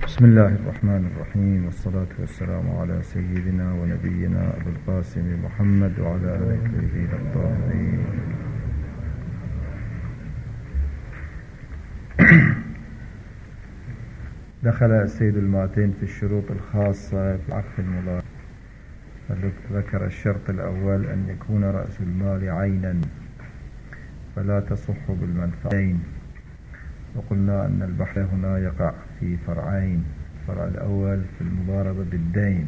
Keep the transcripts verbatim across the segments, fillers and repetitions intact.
بسم الله الرحمن الرحيم، والصلاة والسلام على سيدنا ونبينا أبو القاسم محمد وعلى آله الطيبين الطاهرين. دخل السيد المعتين في الشروط الخاصة في عقد المضاربة، فذكر الشرط الأول أن يكون رأس المال عينا فلا تصح بالمنفعين، وقلنا أن البحث هنا يقع في فرعين: الفرع الأول في المضاربة بالدين،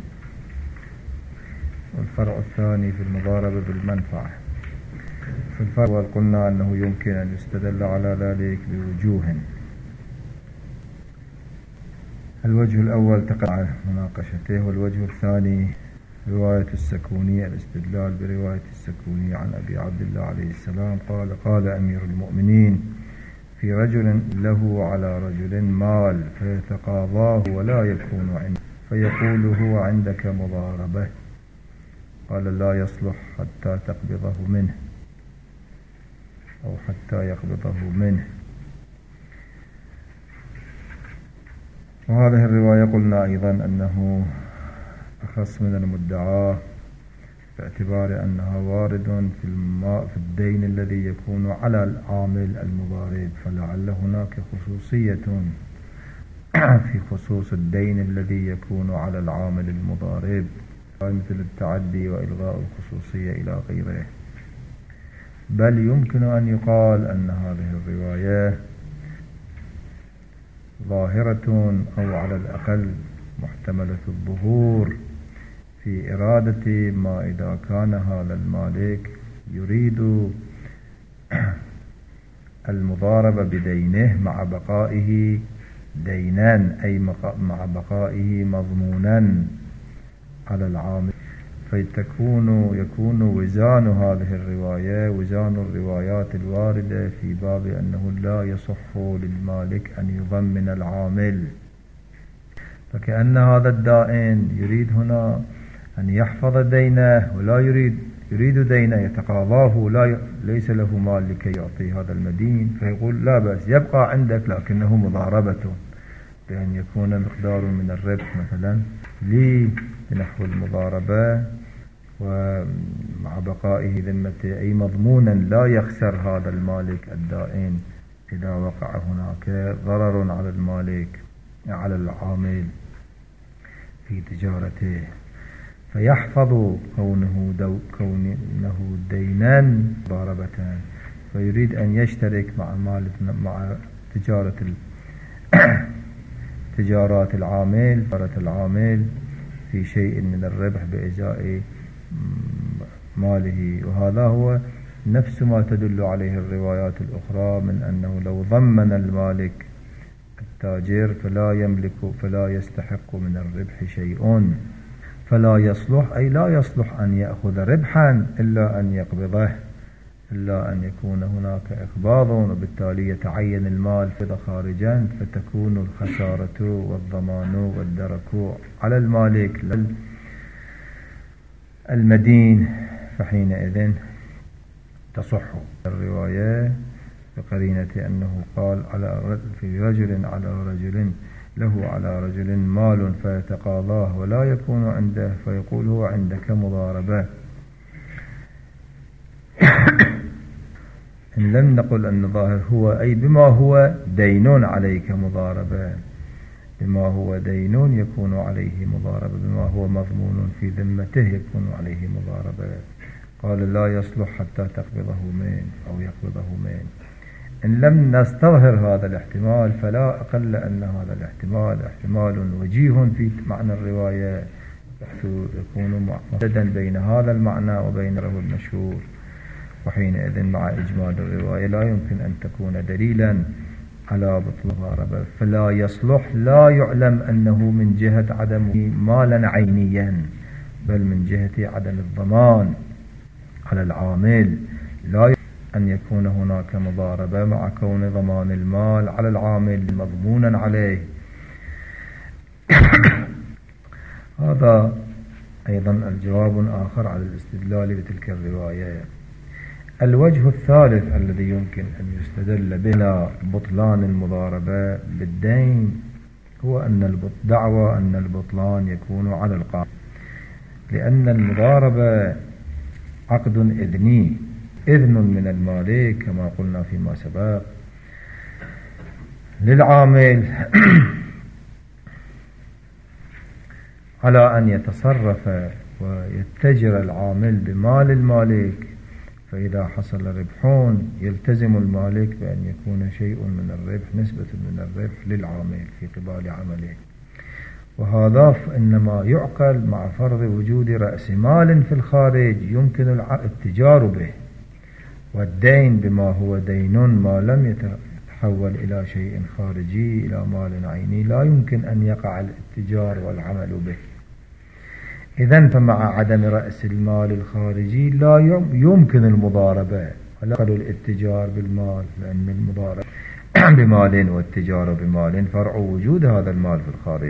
والفرع الثاني في المضاربة بالمنفعة. في الفرع الأول قلنا أنه يمكن أن يستدل على ذلك بوجوه. الوجه الأول تقع مناقشته، والوجه الثاني رواية السكوني، الاستدلال برواية السكوني عن أبي عبد الله عليه السلام قال: قال أمير المؤمنين في رجل له على رجل مال فيتقاضاه ولا يكون عنده، فيقول هو عندك مضاربة. قال: لا يصلح حتى تقبضه منه أو حتى يقبضه منه. وهذه الرواية قلنا أيضا أنه أخص من المدعاة، باعتبار أنها وارد في الماء في الدين الذي يكون على العامل المضارب، فلعل هناك خصوصية في خصوص الدين الذي يكون على العامل المضارب، مثل التعدي وإلغاء الخصوصية إلى غيره. بل يمكن أن يقال أن هذه الرواية ظاهرة أو على الأقل محتملة الظهور في إرادة ما إذا كان هذا المالك يريد المضاربة بدينه مع بقائه دينا، أي مع بقائه مضمونا على العامل، فيتكون يكون وزان هذه الرواية وزان الروايات الواردة في باب أنه لا يصح للمالك أن يضمن العامل. فكأن هذا الدائن يريد هنا أن يحفظ دينه ولا يريد يريد دينه يتقاضاه، لا ليس له مال لكي يعطي هذا المدين، فيقول لا بأس يبقى عندك لكنه مضاربة، بأن يكون مقدار من الربح مثلا لي بنحو المضاربة ومع بقائه ذمته، أي مضمونا لا يخسر هذا المالك الدائن إذا وقع هناك ضرر على المالك على العامل في تجارته، فيحفظ كونه, دو كونه دينا مضاربة، فيريد أن يشترك مع مال مع تجارة تجارات العامل تجارة العامل في شيء من الربح بإزاء ماله. وهذا هو نفس ما تدل عليه الروايات الأخرى من أنه لو ضمن المالك التاجر فلا يملك فلا يستحق من الربح شيء، فلا يصلح أي لا يصلح أن يأخذ ربحا إلا أن يقبضه، إلا أن يكون هناك إقباض، وبالتالي يتعين المال خارجا، فتكون الخسارة والضمان والدرك على المالك المدين، فحينئذ تصح الرواية بقرينة أنه قال على في رجل على رجل له على رجل مال فيتقاضاه ولا يكون عنده، فيقول هو عندك مضاربة. إن لم نقل أن ظاهر هو أي بما هو دين عليك مضاربة، بما هو دين يكون عليه مضاربة، بما هو مضمون في ذمته يكون عليه مضاربة. قال: لا يصلح حتى تقبضه من أو يقبضه من. إن لم نستظهر هذا الاحتمال فلا أقل أن هذا الاحتمال احتمال وجيه في معنى الرواية، بحيث يكون معتدا بين هذا المعنى وبين له المشهور، وحينئذ مع إجمال الرواية لا يمكن أن تكون دليلا على بطل المضاربة. فلا يصلح لا يعلم أنه من جهة عدم مالا عينيا، بل من جهة عدم الضمان على العامل، لا أن يكون هناك مضاربة مع كون ضمان المال على العامل مضمونا عليه. هذا أيضا الجواب آخر على الاستدلال بتلك الرواية. الوجه الثالث الذي يمكن أن يستدل به بطلان المضاربة بالدين هو أن الدعوة أن البطلان يكون على القائل، لأن المضاربة عقد إذني، إذن من المالك كما قلنا فيما سبق للعامل على أن يتصرف ويتجر العامل بمال المالك، فإذا حصل ربحون يلتزم المالك بأن يكون شيء من الربح، نسبة من الربح للعامل في قبال عمله. وهذا إنما يعقل مع فرض وجود رأس مال في الخارج يمكن الاتجار به، والدين بما هو دين ما لم يتحول إلى شيء خارجي إلى مال عيني لا يمكن أن يقع الاتجار والعمل به. إذن فمع عدم رأس المال الخارجي لا يمكن المضاربة ولا الاتجار بالمال، لأن المضاربة بمال والتجارة بمال فرع وجود هذا المال في الخارج.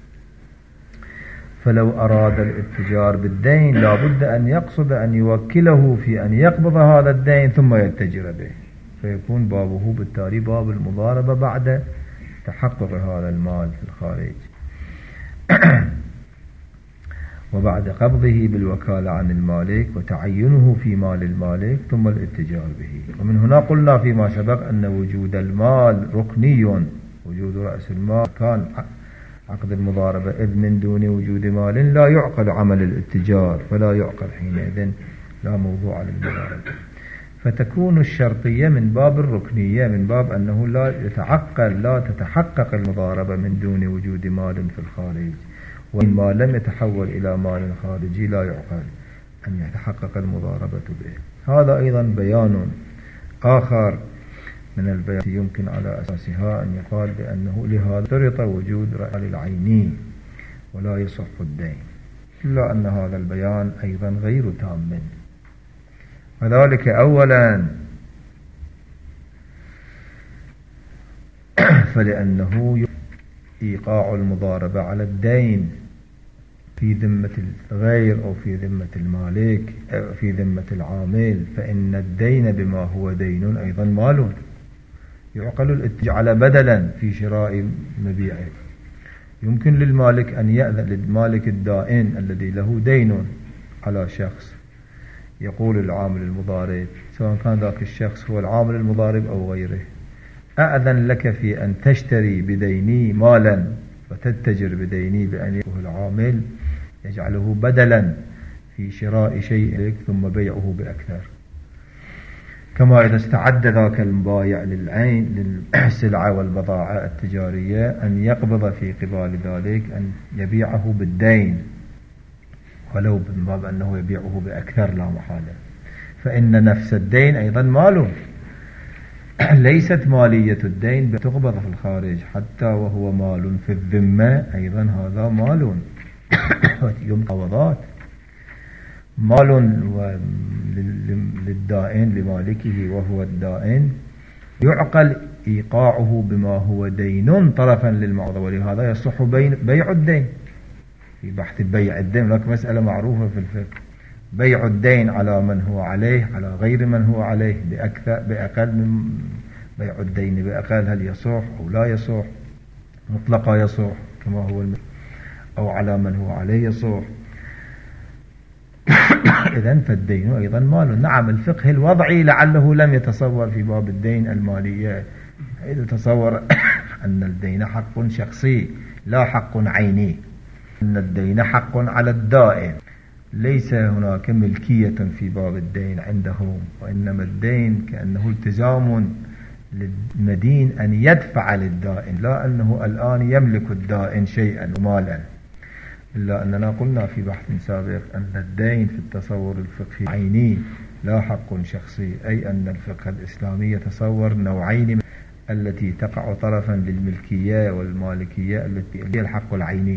فلو أراد الاتجار بالدين لا بد أن يقصد أن يوكله في أن يقبض هذا الدين ثم يتجر به، فيكون بابه بالتالي باب المضاربة بعد تحقق هذا المال في الخارج وبعد قبضه بالوكالة عن المالك وتعينه في مال المالك ثم الاتجار به. ومن هنا قلنا فيما سبق أن وجود المال ركني، وجود رأس المال كان عقد المضاربة، إذ من دون وجود مال لا يعقل عمل الاتجار، فلا يعقل حينئذ لا موضوع للمضاربة. فتكون الشرطية من باب الركنية، من باب أنه لا يتعقل لا تتحقق المضاربة من دون وجود مال في الخارج، وإن ما لم يتحول إلى مال خارجي لا يعقل أن يتحقق المضاربة به. هذا أيضا بيان آخر من البيان يمكن على أساسها أن يقال بأنه لهذا اشترط وجود رأس العيني ولا يصح الدين، إلا أن هذا البيان أيضا غير تام، وذلك أولا فلأنه إيقاع المضاربة على الدين في ذمة الغير أو في ذمة المالك أو في ذمة العامل، فإن الدين بما هو دين أيضا مال يعقل الاتجار بدلا في شراء مبيعه. يمكن للمالك أن يأذن للمالك الدائن الذي له دين على شخص، يقول العامل المضارب سواء كان ذاك الشخص هو العامل المضارب أو غيره: أأذن لك في أن تشتري بديني مالا وتتجر بديني، بأن يكون العامل يجعله بدلا في شراء شيء ثم بيعه بأكثر، كما إذا استعد ذاك المبايع للعين للسلعة والبضاعة التجارية أن يقبض في قبال ذلك أن يبيعه بالدين ولو من باب أنه يبيعه بأكثر لا محالة، فإن نفس الدين أيضا ماله، ليست مالية الدين تقبض في الخارج، حتى وهو مال في الذمة أيضا هذا مال يمقوضات، مال للدائن لمالكه وهو الدائن يعقل إيقاعه بما هو دين طرفا للمعوضة، ولهذا يصح بيع الدين في بحث بيع الدين. لك مسألة معروفة في الفقه: بيع الدين على من هو عليه على غير من هو عليه بأكثر بأقل من بيع الدين بأقل، هل يصح أو لا يصح؟ مطلقا يصح كما هو المثل، أو على من هو عليه يصح. إذن فالدين أيضا مال. نعم الفقه الوضعي لعله لم يتصور في باب الدين المالية، إذا تصور أن الدين حق شخصي لا حق عيني، أن الدين حق على الدائن، ليس هناك ملكية في باب الدين عندهم، وإنما الدين كأنه التزام للمدين أن يدفع للدائن، لا أنه الآن يملك الدائن شيئا ومالا. إلا أننا قلنا في بحث سابق أن الدين في التصور الفقهي عيني لا حق شخصي، أي أن الفقه الإسلامي يتصور نوعين التي تقع طرفا للملكية والمالكية التي هي الحق العيني،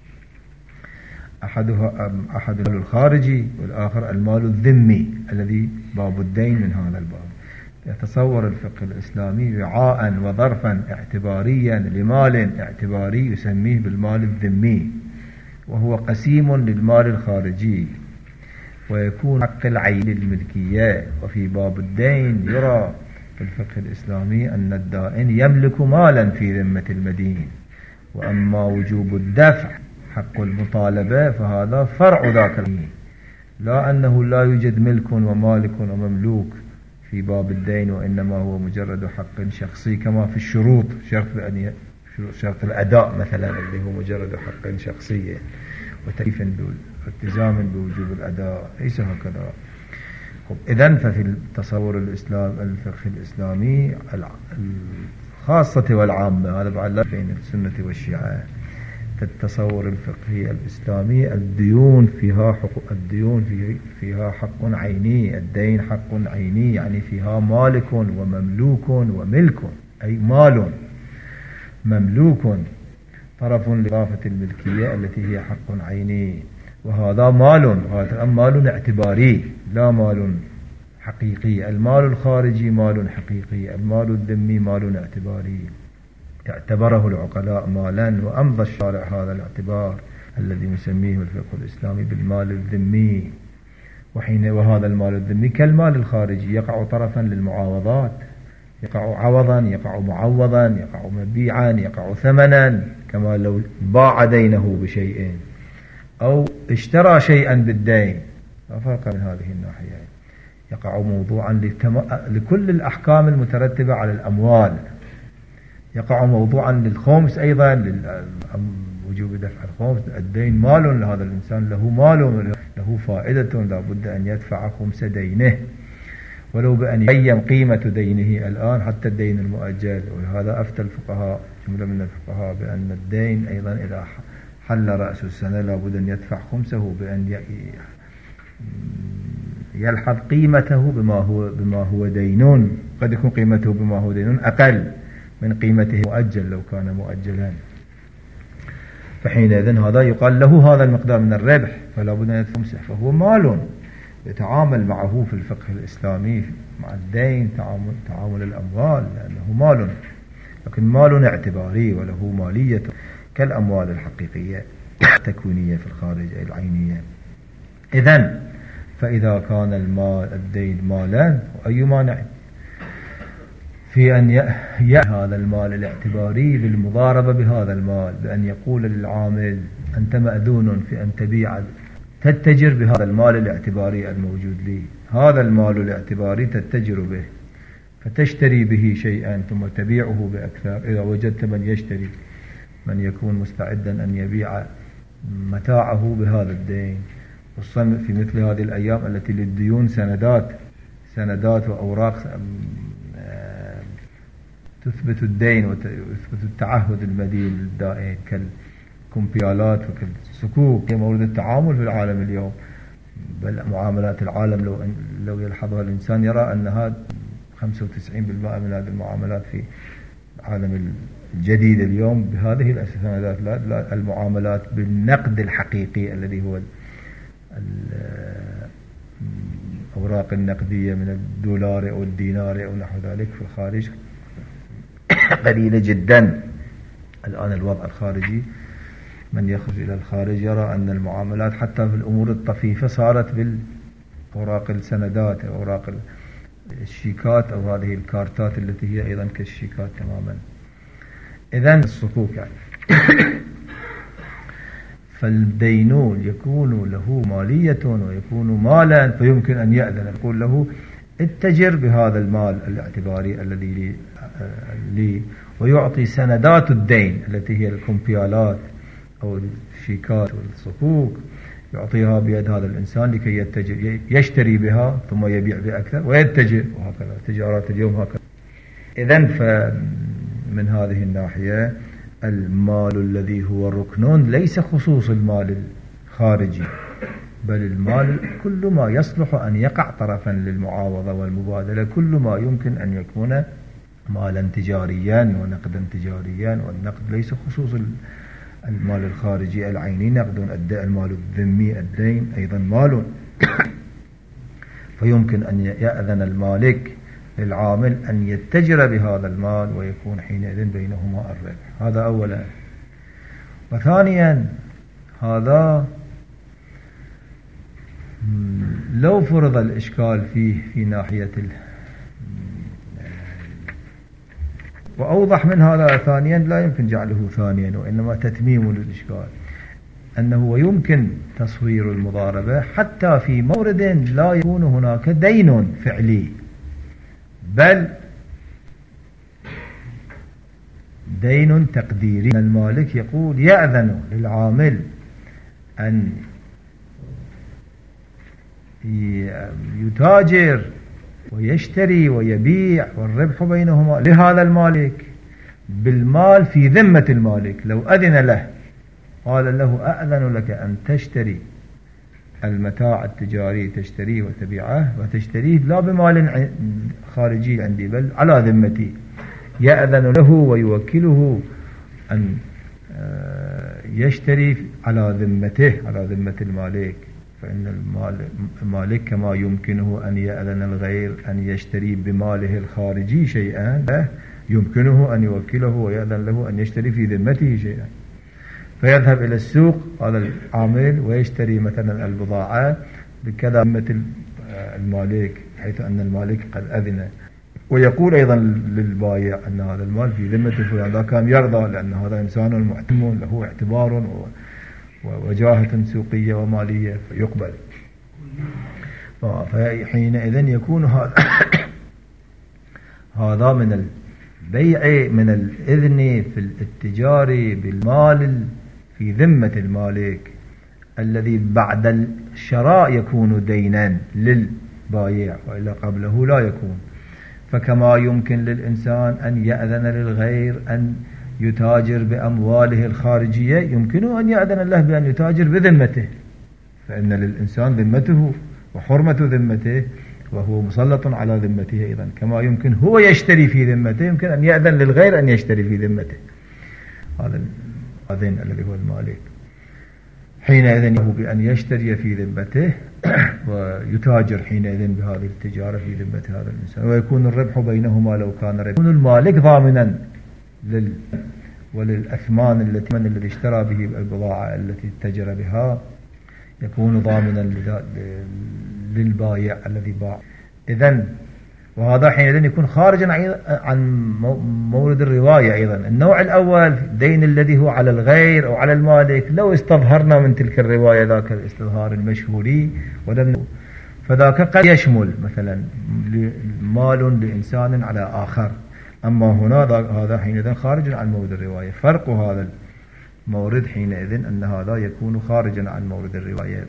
أحدها أحد المال الخارجي والآخر المال الذمي الذي باب الدين من هذا الباب. يتصور الفقه الإسلامي وعاء وظرفا اعتباريا لمال اعتباري يسميه بالمال الذمي، وهو قسيم للمال الخارجي، ويكون حق العين للملكية. وفي باب الدين يرى في الفقه الإسلامي أن الدائن يملك مالا في ذمة المدين، وأما وجوب الدفع حق المطالبة فهذا فرع ذاك، لا أنه لا يوجد ملك ومالك ومملوك في باب الدين، وإنما هو مجرد حق شخصي كما في الشروط، شرط بأن شرط الأداء مثلا اللي هو مجرد حق شخصي وتكليف والتزام بوجوب الأداء، ليس هكذا. إذن ففي التصور الإسلام الفقه الإسلامي الخاصة والعامة، هذا بعد لا بين السنة والشيعة، في التصور الفقهي الإسلامي الديون فيها حقوق، الديون فيها حق عيني، الدين حق عيني يعني فيها مالك ومملوك وملك، أي مال مملوك طرف لإضافة الملكية التي هي حق عيني، وهذا مال، وهذا مال اعتباري لا مال حقيقي. المال الخارجي مال حقيقي، المال الذمي مال اعتباري اعتبره العقلاء مالا، وأمضى الشارع هذا الاعتبار الذي نسميه الفقه الإسلامي بالمال الذمي. وحين وهذا المال الذمي كالمال الخارجي يقع طرفا للمعاوضات، يقع عوضا، يقع معوضا، يقع مبيعا، يقع ثمنا، كما لو باع دينه بشيء أو اشترى شيئا بالدين، لا فرق من هذه الناحية. يقع موضوعا لكل الأحكام المترتبة على الأموال، يقع موضوعا للخمس أيضا، لوجوب دفع الخمس. الدين مال لهذا الإنسان، له مال له فائدة، لا بد أن يدفع خمس دينه ولو بأن يقيم قيمة دينه الآن حتى الدين المؤجل. ولهذا أفتى الفقهاء جملة من الفقهاء بأن الدين أيضا إذا حل رأس السنة لا بد أن يدفع خمسه، بأن يلحظ قيمته بما هو بما هو دينون، قد يكون قيمته بما هو دينون أقل من قيمته مؤجل لو كان مؤجلا، فحينئذ هذا يقال له هذا المقدار من الربح فلا بد أن يدفع خمسه، فهو مال يتعامل معه في الفقه الإسلامي مع الدين تعامل, تعامل الأموال، لأنه مال، لكن مال اعتباري وله مالية كالأموال الحقيقية التكوينية في الخارج العينية. إذن فإذا كان المال الدين مالا، وأي مانع في أن يأتي هذا المال الاعتباري للمضاربة بهذا المال، بأن يقول للعامل أنت مأذون في أن تبيع تتجر بهذا المال الاعتباري الموجود لي، هذا المال الاعتباري تتجر به فتشتري به شيئا ثم تبيعه بأكثر، إذا وجدت من يشتري، من يكون مستعدا أن يبيع متاعه بهذا الدين، خصوصا في مثل هذه الأيام التي للديون سندات سندات وأوراق تثبت الدين وتثبت التعهد المدين الدائم كالكمبيالات وكالسكوك، هي مورد التعامل في العالم اليوم. بل معاملات العالم لو لو يلحظها الإنسان يرى أنها خمسة وتسعين بالمئة من هذه المعاملات في العالم الجديد اليوم بهذه السندات، لا المعاملات بالنقد الحقيقي الذي هو الأوراق النقدية من الدولار أو الدينار أو نحو ذلك في الخارج قليلة جدا. الآن الوضع الخارجي من يخرج إلى الخارج يرى أن المعاملات حتى في الأمور الطفيفة صارت بالأوراق السندات أو أوراق الشيكات أو هذه الكارتات التي هي أيضا كالشيكات تماما. إذن الصكوك يعني فالدينون يكون له مالية ويكون مالا، فيمكن أن يأذن يقول له اتجر بهذا المال الاعتباري الذي لي, لي ويعطي سندات الدين التي هي الكمبيالات أو الشيكات والصكوك، يعطيها بيد هذا الإنسان لكي يتجر يشتري بها ثم يبيع بأكثر ويتجر، وهكذا تجارات اليوم هكذا. إذن فمن هذه الناحية المال الذي هو ركن ليس خصوص المال الخارجي، بل المال كل ما يصلح أن يقع طرفا للمعاوضة والمبادلة، كل ما يمكن أن يكون مالا تجاريا ونقدا تجاريا، والنقد ليس خصوص المال الخارجي العيني، نقد المال الذمي الدين أيضا مال فيمكن أن يأذن المالك للعامل أن يتجر بهذا المال ويكون حينئذ بينهما الربح. هذا أولا. وثانيا هذا لو فرض الإشكال فيه في ناحية وأوضح من هذا ثانيا، لا يمكن جعله ثانيا وإنما تتميم للإشكال، أنه ويمكن تصوير المضاربة حتى في مورد لا يكون هناك دين فعلي، بل دين تقديري. المالك يقول يأذن للعامل أن يتاجر ويشتري ويبيع والربح بينهما لهذا المالك بالمال في ذمة المالك. لو أذن له قال له أأذن لك أن تشتري المتاع التجاري، تشتريه وتبيعه وتشتريه لا بمال خارجي عندي بل على ذمتي، يأذن له ويوكله أن يشتري على ذمته، على ذمة المالك. فإن المالك كما يمكنه أن يأذن الغير أن يشتري بماله الخارجي شيئا، يمكنه أن يوكله ويأذن له أن يشتري في ذمته شيئا. فيذهب إلى السوق هذا العامل ويشتري مثلا البضاعة بكذا ذمة المالك، حيث أن المالك قد أذن، ويقول أيضا للبايع أن هذا المال في ذمته فلان، إذا كان يرضى لأن هذا إنسان محترم له اعتبار ووجاهة سوقية ومالية فيقبل. فحينئذ يكون هذا هذا من البيع، من الإذن في الاتجار بالمال في ذمة المالك الذي بعد الشراء يكون دينا للبايع، وإلا قبله لا يكون. فكما يمكن للإنسان أن يأذن للغير أن يتاجر بأمواله الخارجية، يمكنه أن يأذن له بأن يتاجر بذمته، فإن للإنسان ذمته وحرمة ذمته وهو مسلط على ذمته أيضا. كما يمكن هو يشتري في ذمته، يمكن أن يأذن للغير أن يشتري في ذمته. هذا الأذن الذي هو المالك حينئذ له بأن يشتري في ذمته ويتاجر حينئذ بهذه التجارة في ذمة هذا الإنسان، ويكون الربح بينهما لو كان ربح. يكون المالك ضامنا لل وللأثمان التي من الذي اشترى به البضاعة التي اتجر بها، يكون ضامنا للبايع الذي باع. إذن وهذا حينئذ يكون خارجا عن مورد الرواية. أيضا النوع الأول دين الذي هو على الغير أو على المالك، لو استظهرنا من تلك الرواية ذاك الاستظهار المشهوري ولم فذاك قد يشمل مثلا مال لإنسان على آخر، أما هنا هذا حينئذ خارج عن مورد الرواية. فرق هذا المورد حينئذ أن هذا يكون خارجا عن مورد الرواية.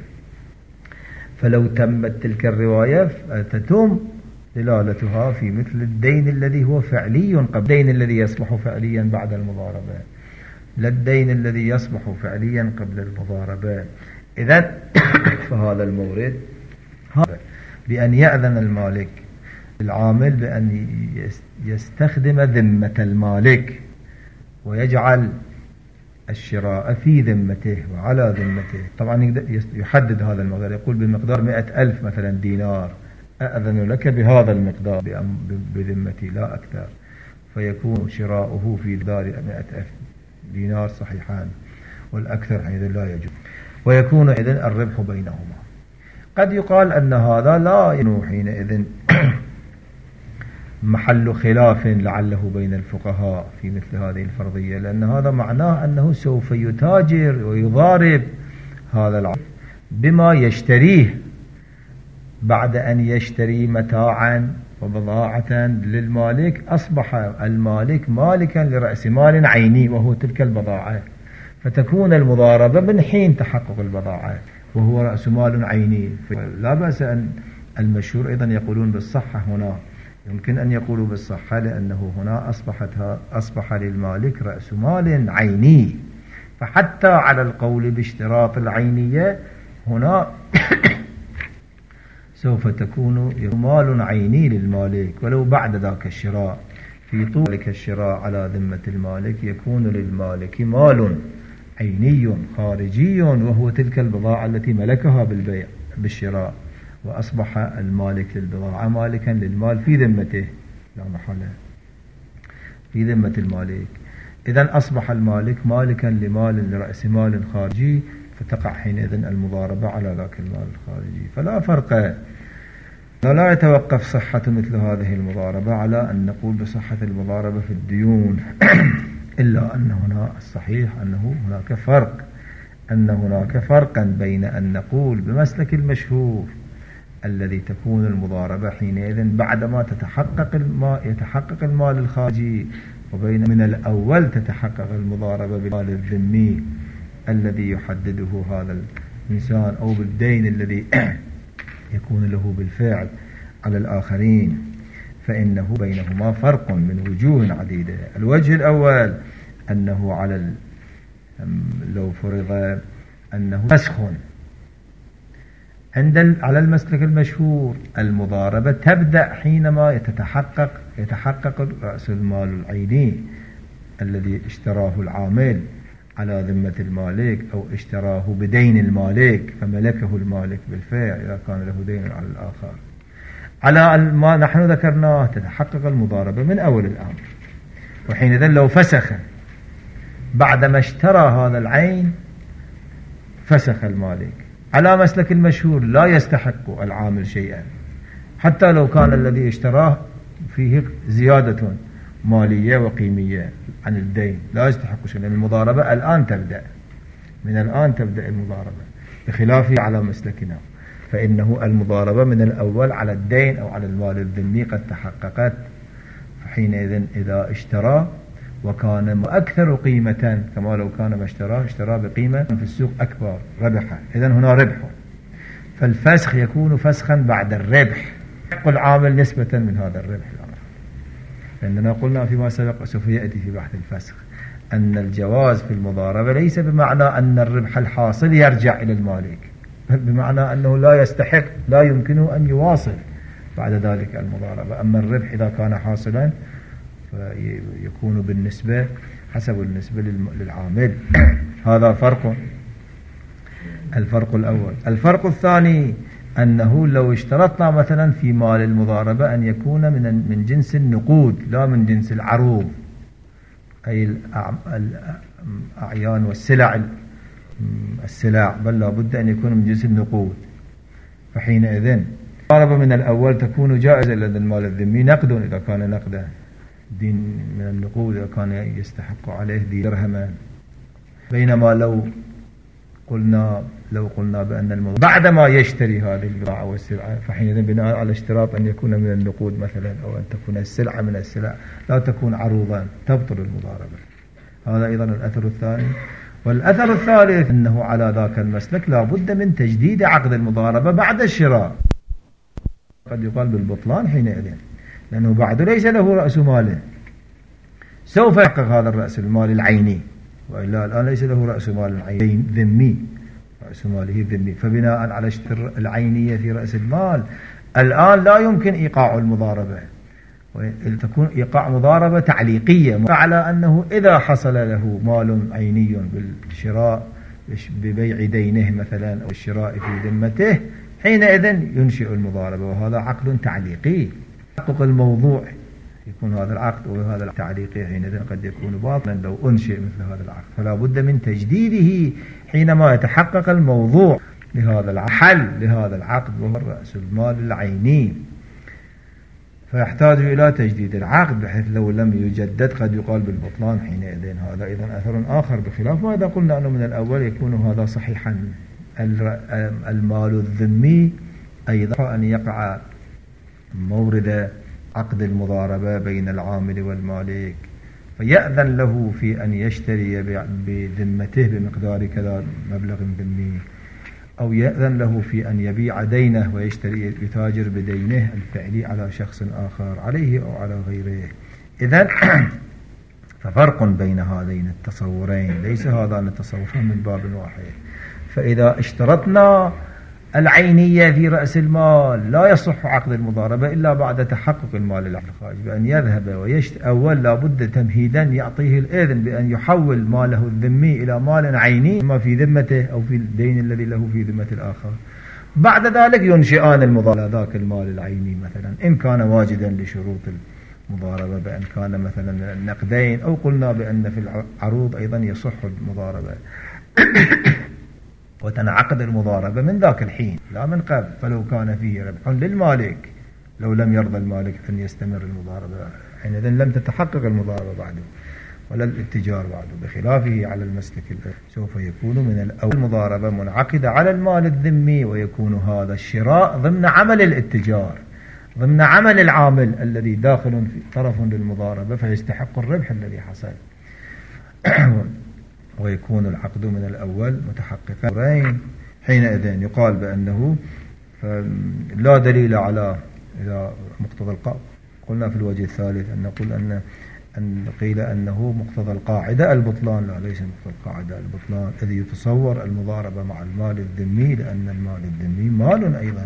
فلو تمت تلك الرواية تتم دلالتها في مثل الدين الذي هو فعلي قبل الدين الذي يصبح فعليا بعد المضاربة، لا الدين الذي يصبح فعليا قبل المضاربة. إذن فهذا المورد هذا بأن يأذن المالك العامل بأن يستخدم ذمة المالك ويجعل الشراء في ذمته وعلى ذمته. طبعا يحدد هذا المقدار، يقول بمقدار مئة ألف مثلا دينار، أأذن لك بهذا المقدار بذمتي لا أكثر، فيكون شراؤه في دار مئة ألف دينار صحيحان، والأكثر حينئذ لا يجوز، ويكون إذن الربح بينهما. قد يقال أن هذا لا ينوح حينئذ محل خلاف لعله بين الفقهاء في مثل هذه الفرضية، لأن هذا معناه أنه سوف يتاجر ويضارب هذا العبد بما يشتريه بعد أن يشتري متاعا وبضاعة للمالك. أصبح المالك مالكا لرأس مال عيني وهو تلك البضاعة، فتكون المضاربة من حين تحقق البضاعة وهو رأس مال عيني. لا بأس أن المشهور أيضا يقولون بالصحة، هنا يمكن أن يقولوا بالصحة لأنه هنا أصبحت أصبح للمالك رأس مال عيني، فحتى على القول باشتراط العينية هنا سوف تكون مال عيني للمالك، ولو بعد ذاك الشراء في طول الشراء على ذمة المالك يكون للمالك مال عيني خارجي وهو تلك البضاعة التي ملكها بالبيع بالشراء، وأصبح المالك للبضاعة مالكا للمال في ذمته لا محالة في ذمة المالك. إذن أصبح المالك مالكا لمال لرأس مال خارجي، فتقع حينئذ المضاربة على ذاك المال الخارجي. فلا فرق لا يتوقف صحة مثل هذه المضاربة على أن نقول بصحة المضاربة في الديون إلا أن هنا الصحيح أنه هناك فرق أن هناك فرقا بين أن نقول بمسلك المشهور الذي تكون المضاربة حينئذ بعدما تتحقق المال يتحقق المال الخارجي، وبين من الأول تتحقق المضاربة بالمال الذمي الذي يحدده هذا الإنسان أو بالدين الذي يكون له بالفعل على الآخرين، فإنه بينهما فرق من وجوه عديدة. الوجه الأول أنه على لو فرض أنه فسخ عند على المسلك المشهور المضاربة تبدأ حينما يتحقق يتحقق رأس المال العيني الذي اشتراه العامل على ذمة المالك أو اشتراه بدين المالك فملكه المالك بالفعل إذا كان له دين على الآخر. على ما نحن ذكرناه تتحقق المضاربة من أول الأمر، وحينئذ لو فسخ بعدما اشترى هذا العين فسخ المالك. على مسلك المشهور لا يستحق العامل شيئا حتى لو كان الذي اشتراه فيه زيادة مالية وقيمية عن الدين، لا يستحق شيئا، لأن المضاربة الآن تبدأ من الآن تبدأ المضاربة، بخلافه على مسلكنا فإنه المضاربة من الأول على الدين أو على المال الذمي قد تحققت. حينئذ إذا اشترى وكان أكثر قيمة كما لو كان ما اشتراه اشترى بقيمة في السوق أكبر ربحا، إذن هنا ربح، فالفسخ يكون فسخا بعد الربح، يحق العامل نسبة من هذا الربح. لأننا قلنا فيما سبق سوف يأتي في بحث الفسخ أن الجواز في المضاربة ليس بمعنى أن الربح الحاصل يرجع إلى المالك، بل بمعنى أنه لا يستحق لا يمكنه أن يواصل بعد ذلك المضاربة. أما الربح إذا كان حاصلا فيكون بالنسبة حسب النسبة للعامل. هذا فرق. الفرق الأول. الفرق الثاني أنه لو اشترطنا مثلا في مال المضاربة أن يكون من من جنس النقود لا من جنس العروض، أي الأعيان والسلع السلع بل لا بد أن يكون من جنس النقود، فحينئذ المضاربة من الأول تكون جائزة لدى المال الذمي نقد إذا كان نقدا، دين من النقود إذا كان يستحق عليه دين درهما. بينما لو قلنا لو قلنا بأن المضاربة بعدما يشتري هذه البضاعة والسلعة فحينئذ بناء على اشتراط أن يكون من النقود مثلا أو أن تكون السلعة من السلع لا تكون عروضا تبطل المضاربة. هذا أيضا الأثر الثاني. والأثر الثالث أنه على ذاك المسلك لا بد من تجديد عقد المضاربة بعد الشراء، قد يقال بالبطلان حينئذ لأنه بعد ليس له رأس مال، سوف يحقق هذا الرأس المال العيني، وإلا الآن ليس له رأس مال عيني ذمي، رأس ماله ذمي، فبناء على اشتراء العينية في رأس المال الآن لا يمكن إيقاع المضاربة، تكون إيقاع مضاربة تعليقية على أنه إذا حصل له مال عيني بالشراء ببيع دينه مثلا أو الشراء في ذمته حينئذ ينشئ المضاربة، وهذا عقد تعليقي. تحقق الموضوع يكون هذا العقد وهذا التعليقي حينئذ قد يكون باطلا لو أنشئ مثل هذا العقد، فلا بد من تجديده حينما يتحقق الموضوع لهذا الحل لهذا العقد وهو رأس المال العيني، فيحتاج إلى تجديد العقد بحيث لو لم يجدد قد يقال بالبطلان حينئذ. هذا أيضا أثر آخر بخلاف ما إذا قلنا أنه من الأول يكون هذا صحيحا. المال الذمي أيضا أن يقع مورد عقد المضاربة بين العامل والمالك فيأذن له في أن يشتري بذمته بمقدار كذا مبلغ ذمي، أو يأذن له في أن يبيع دينه ويشتري يتاجر بدينه الفعلي على شخص آخر عليه أو على غيره. إذن ففرق بين هذين التصورين، ليس هذان التصوران من باب واحد. فإذا اشترطنا العينية في رأس المال لا يصح عقد المضاربة إلا بعد تحقق المال الخارج بأن يذهب ويشتري. أول لا بد تمهيدا يعطيه الإذن بأن يحول ماله الذمي إلى مال عيني ما في ذمته أو في الدين الذي له في ذمة الآخر. بعد ذلك ينشئان المضاربة ذاك المال العيني مثلا إن كان واجدا لشروط المضاربة، بأن كان مثلا نقدين، أو قلنا بأن في العروض أيضا يصح المضاربة. وتنعقد المضاربة من ذاك الحين لا من قبل. فلو كان فيه ربح للمالك لو لم يرضى المالك أن يستمر المضاربة حينئذ لم تتحقق المضاربة بعده ولا الاتجار بعده، بخلافه على المسلك سوف يكون من الأول المضاربة منعقدة على المال الذمي، ويكون هذا الشراء ضمن عمل الاتجار ضمن عمل العامل الذي داخل في طرف للمضاربة فيستحق الربح الذي حصل. ويكون العقد من الأول متحققا. حينئذ يقال بأنه لا دليل على إذا مقتضى القاعدة. قلنا في الوجه الثالث أن نقول أن أن قيل أنه مقتضى القاعدة البطلان، لا ليس مقتضى القاعدة البطلان، إذ يتصور المضاربة مع المال الذمي لأن المال الذمي مال أيضا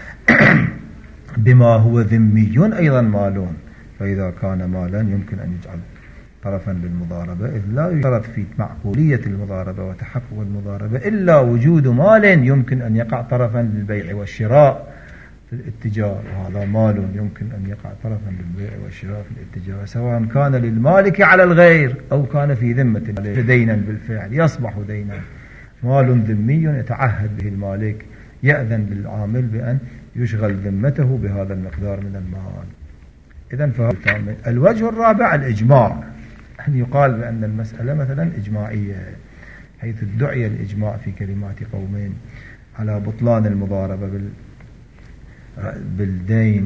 بما هو ذمي أيضا مال، فإذا كان مالا يمكن أن يجعل طرفا للمضاربة، إذ لا يشترط في معقولية المضاربة وتحقق المضاربة إلا وجود مال يمكن أن يقع طرفا للبيع والشراء في الاتجار، وهذا مال يمكن أن يقع طرفا للبيع والشراء في الاتجار سواء كان للمالك على الغير أو كان في ذمة دينا بالفعل يصبح دينا. مال ذمي يتعهد به المالك يأذن للعامل بأن يشغل ذمته بهذا المقدار من المال. إذن فهذا الوجه الرابع الإجماع، أن يقال بأن المسألة مثلا إجماعية، حيث ادعي الإجماع في كلمات قومين على بطلان المضاربة بالدين.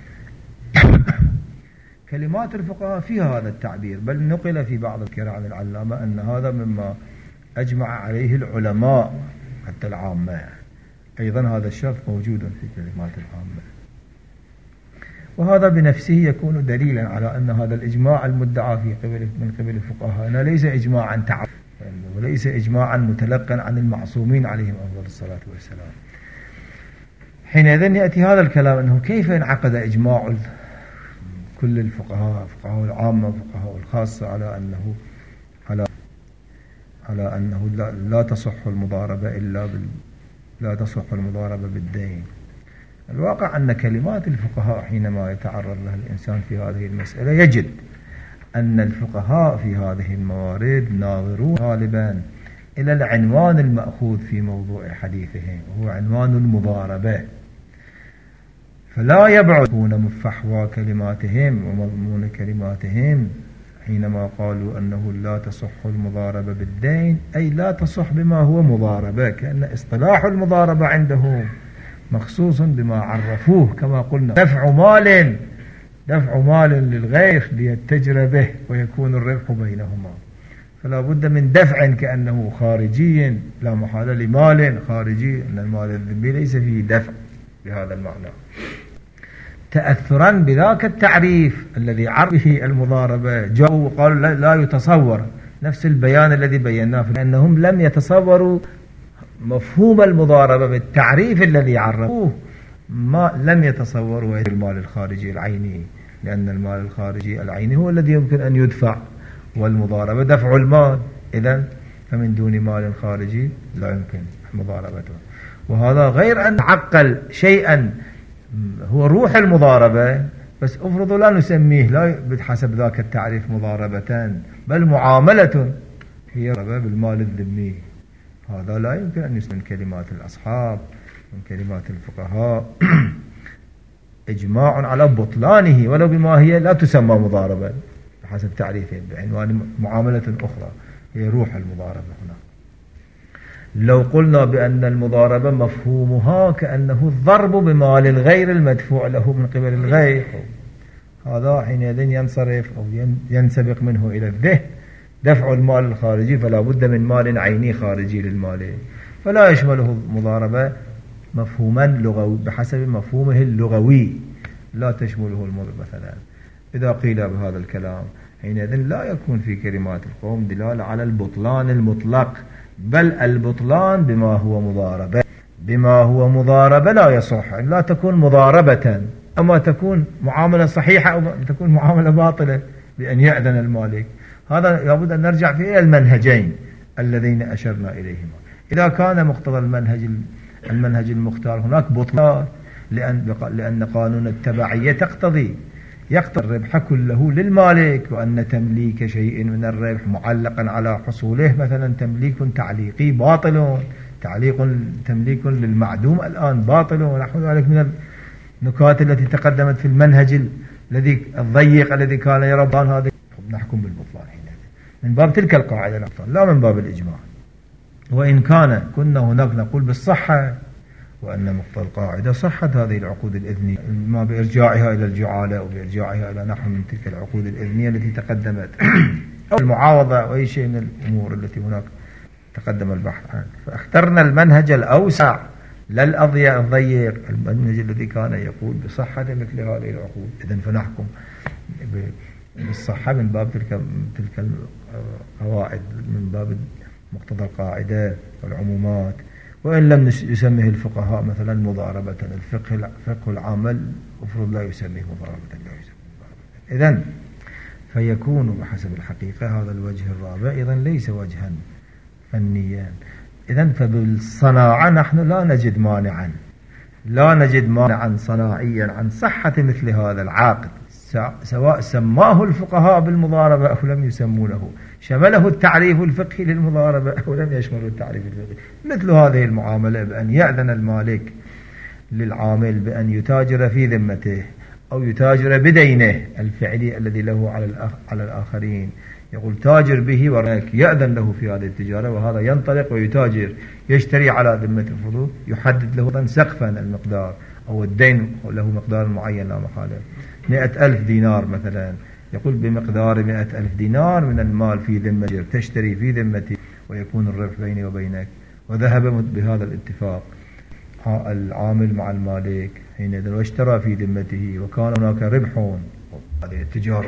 كلمات الفقهاء فيها هذا التعبير، بل نقل في بعض الكلام عن العلامة أن هذا مما أجمع عليه العلماء حتى العامة، أيضا هذا الشرط موجود في كلمات العامة، وهذا بنفسه يكون دليلا على أن هذا الإجماع المدعى في قبل من قبل فقهاءنا ليس إجماعا تعبد وليس إجماعا متلقا عن المعصومين عليهم أفضل الصلاة والسلام. حينئذ يأتي هذا الكلام أنه كيف انعقد إجماع كل الفقهاء فقهاء العامة وفقهاء الخاصة على أنه على على أنه لا, لا تصح المضاربة إلا بال لا تصح المضاربة بالدين. الواقع أن كلمات الفقهاء حينما يتعرض لها الإنسان في هذه المسألة يجد أن الفقهاء في هذه الموارد ناظرون غالبا إلى العنوان المأخوذ في موضوع حديثهم وهو عنوان المضاربة، فلا يبعد يكون مفحوى كلماتهم ومضمون كلماتهم حينما قالوا أنه لا تصح المضاربة بالدين، أي لا تصح بما هو مضاربة، كأن اصطلاح المضاربة عندهم مخصوص بما عرفوه كما قلنا دفع مال دفع مال للغير ليتجر به ويكون الربح بينهما، فلا بد من دفع كأنه خارجي لا محالة لمال خارجي، أن المال الذمي ليس فيه دفع بهذا المعنى، تأثرا بذاك التعريف الذي عرف به المضاربة. جاءوا وقالوا لا, لا يتصور نفس البيان الذي بيناه، لأنهم لم يتصوروا مفهوم المضاربة بالتعريف الذي عرفوه، ما لم يتصوروا المال الخارجي العيني، لأن المال الخارجي العيني هو الذي يمكن أن يدفع، والمضاربة دفع المال، إذن فمن دون مال خارجي لا يمكن مضاربته. وهذا غير أن عقل شيئا هو روح المضاربة، بس افرضوا لا نسميه لا بحسب ذاك التعريف مضاربة بل معاملة هي بالمال الذمي، هذا لا يمكن أن يسمى من كلمات الأصحاب من كلمات الفقهاء إجماع على بطلانه ولو بما هي لا تسمى مضاربة بحسب تعريفهم بعنوان معاملة أخرى هي روح المضاربة. هنا لو قلنا بأن المضاربة مفهومها كأنه الضرب بمال الغير المدفوع له من قبل الغير، هذا حينئذ ينصرف أو ينسبق منه إلى الذهن دفع المال الخارجي، فلا بد من مال عيني خارجي للمال، فلا يشمله المضاربة مفهوما لغوي بحسب مفهومه اللغوي، لا تشمله المضاربة. مثلا إذا قيل بهذا الكلام حينئذ لا يكون في كلمات القوم دلالة على البطلان المطلق، بل البطلان بما هو مضاربة بما هو مضاربة لا يصح، لا تكون مضاربة، أما تكون معاملة صحيحة أو تكون معاملة باطلة بأن يأذن المالك. هذا لابد أن نرجع في المنهجين اللذين أشرنا إليهما. إذا كان مقتضى المنهج المنهج المختار هناك بطلان، لأن لأن قانون التبعية تقتضي يقتضي الربح كله للمالك، وأن تمليك شيء من الربح معلقا على حصوله مثلا تمليك تعليقي باطل، تعليق تمليك للمعدوم الآن باطل، ونحو ذلك من النكات التي تقدمت في المنهج الذي الضيق الذي كان يرى بطلان هذا. نحكم بالبطلان حينئذ من باب تلك القاعدة الأبطال لا من باب الإجماع. وإن كان كنا هناك نقول بالصحة، وأن مقتضى القاعدة صحة هذه العقود الإذنية، ما بإرجاعها إلى الجعالة أو بإرجاعها إلى نحو من تلك العقود الإذنية التي تقدمت أو المعاوضة أو أي شيء من الأمور التي هناك تقدم البحث عنه. فاخترنا المنهج الأوسع لا الأضيق الضيق، المنهج الذي كان يقول بصحة مثل هذه العقود. إذن فنحكم بالصحة من باب تلك تلك القواعد، من باب مقتضى القاعدة والعمومات. وإن لم يسميه الفقهاء مثلا مضاربة، الفقه الفقه العامل المفروض لا يسميه مضاربة، لا يسميه مضاربة. إذن فيكون بحسب الحقيقة هذا الوجه الرابع إذن ليس وجها فنيا. إذن فبالصناعة نحن لا نجد مانعا، لا نجد مانعا صناعيا عن صحة مثل هذا العقد، سواء سماه الفقهاء بالمضاربة أو لم يسمونه، شمله التعريف الفقهي للمضاربة أو لم يشمله التعريف الفقهي. مثل هذه المعاملة بأن يأذن المالك للعامل بأن يتاجر في ذمته أو يتاجر بدينه الفعلي الذي له على على الآخرين، يقول تاجر به وراك، يأذن له في هذه التجارة، وهذا ينطلق ويتاجر يشتري على ذمة الفضول، يحدد له سقفا المقدار أو الدين له مقدار معين لا محالة، مئة ألف دينار مثلا، يقول بمقدار مئة ألف دينار من المال في ذمة تشتري في ذمتي ويكون الربح بيني وبينك. وذهب بهذا الاتفاق العامل مع المالك حينئذ واشترى في ذمته وكان هناك ربح، هذه التجارة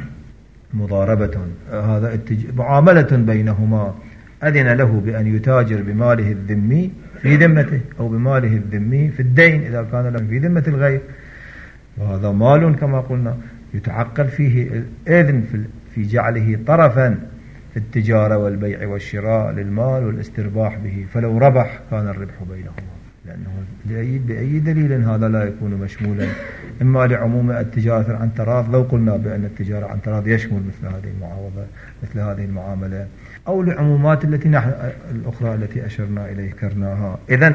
مضاربة، هذا معاملة بينهما، أذن له بأن يتاجر بماله الذمي في ذمته أو بماله الذمي في الدين إذا كان له في ذمة الغير، وهذا مال كما قلنا يتعقل فيه الإذن في جعله طرفا في التجارة والبيع والشراء للمال والاسترباح به، فلو ربح كان الربح بينهما، لأنه بأي دليل هذا لا يكون مشمولا، إما لعموم التجارة عن تراض لو قلنا بأن التجارة عن تراض يشمل مثل هذه المعاوضة مثل هذه المعاملة، أو لعمومات التي نحن الأخرى التي أشرنا إليه ذكرناها. إذن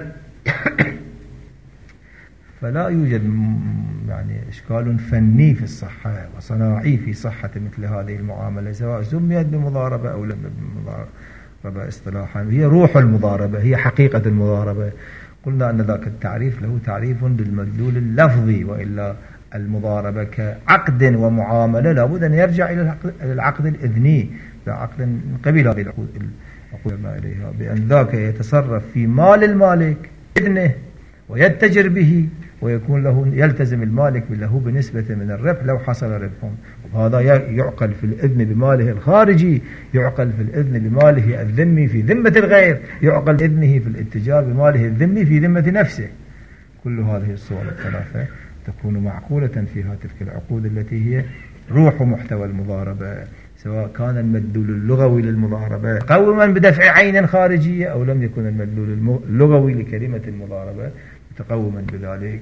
فلا يوجد يعني إشكال فني في الصحة وصناعي في صحة مثل هذه المعاملة، سواء سميت بمضاربة أو لم بمضاربة اصطلاحا، هي روح المضاربة، هي حقيقة المضاربة. قلنا أن ذاك التعريف له تعريف بالمدلول اللفظي، وإلا المضاربة كعقد ومعاملة لابد أن يرجع إلى العقد الإذني، عقد من قبيل هذه العقود ما إليها، بأن ذاك يتصرف في مال المالك إذنه ويتجر به، ويكون له يلتزم المالك له بنسبة من الربح لو حصل ربح. وهذا يعقل في الإذن بماله الخارجي، يعقل في الإذن بماله الذمي في ذمة الغير، يعقل إذنه في الاتجار بماله الذمي في ذمة نفسه. كل هذه الصور الثلاثة تكون معقولة فيها تلك العقود التي هي روح محتوى المضاربة، سواء كان المدلول اللغوي للمضاربة قوما بدفع عين خارجية أو لم يكن المدلول اللغوي لكلمة المضاربة متقوما بذلك.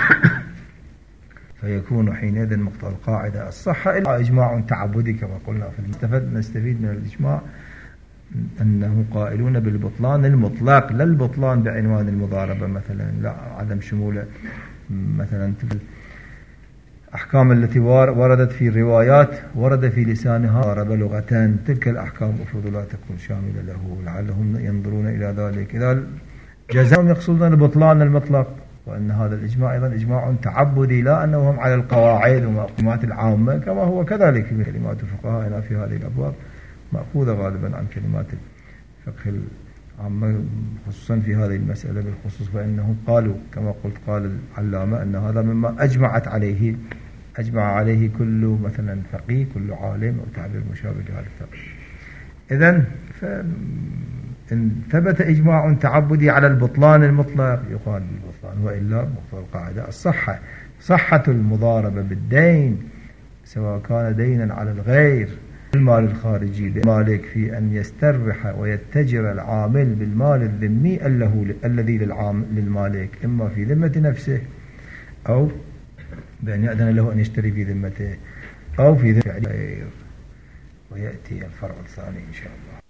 فيكون حينئذ مقتضى القاعدة الصحة إلا إجماع تعبدي كما قلنا. فنستفيد نستفيد من الإجماع أنه قائلون بالبطلان المطلق، لا البطلان بعنوان المضاربة مثلا، لا عدم شموله مثلا أحكام التي وردت في الروايات ورد في لسانها ضرب لغتان، تلك الأحكام المفروض لا تكون شاملة له، لعلهم ينظرون إلى ذلك إذا جزاهم يقصدون البطلان المطلق. وأن هذا الإجماع أيضا إجماع تعبدي، لا أنهم على القواعد ومقومات العامة كما هو كذلك في كلمات الفقهاء في هذه الأبواب مأخوذة غالبا عن كلمات الفقه العامة خصوصا في هذه المسألة بالخصوص، فإنهم قالوا كما قلت قال العلامة أن هذا مما أجمعت عليه أجمع عليه كل مثلا فقيه كل عالم أو تعبير مشابه لهذا الفقه. إذن إن ثبت إجماع تعبدي على البطلان المطلق يقال بالبطلان، وإلا مقتضى القاعدة الصحة، صحة المضاربة بالدين سواء كان دينا على الغير المال الخارجي للمالك في أن يستربح ويتجر العامل بالمال الذمي الذي للمالك، إما في ذمة نفسه أو بأن يأذن له أن يشتري في ذمته أو في ذمة غير. ويأتي الفرع الثاني إن شاء الله.